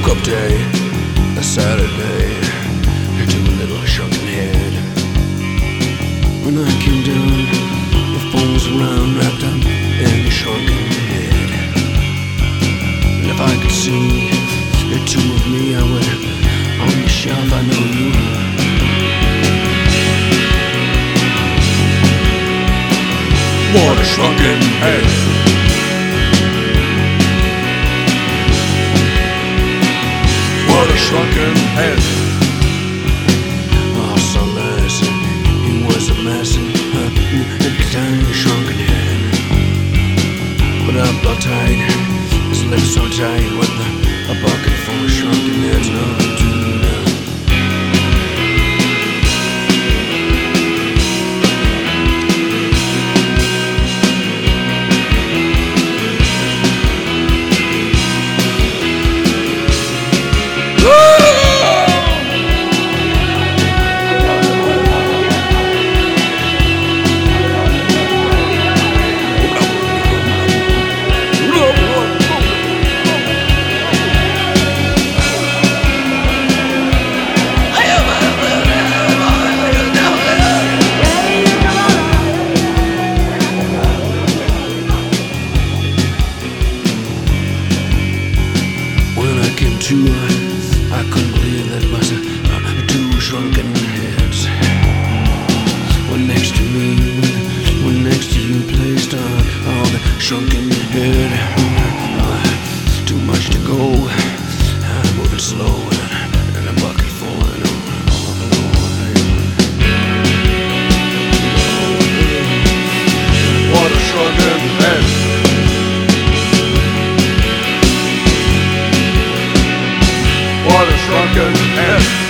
woke up day, a Saturday, to a little shrunken head. When I came down, the phone was around, wrapped up in a shrunken head. And if I could see the two of me, I would, on the shelf, I know you. What a shrunken head. What a shrunken head. Oh, so nice. He was a mess and a tiny shrunken head. But up tight, his lips so tight with a bucket full of shrunken heads. No, I couldn't believe that was two shrunken heads were next to me, were next to you, placed on the shrunken head. Too much to go, moving slow, and a bucket full. What a shrunken head. What a shrunken head.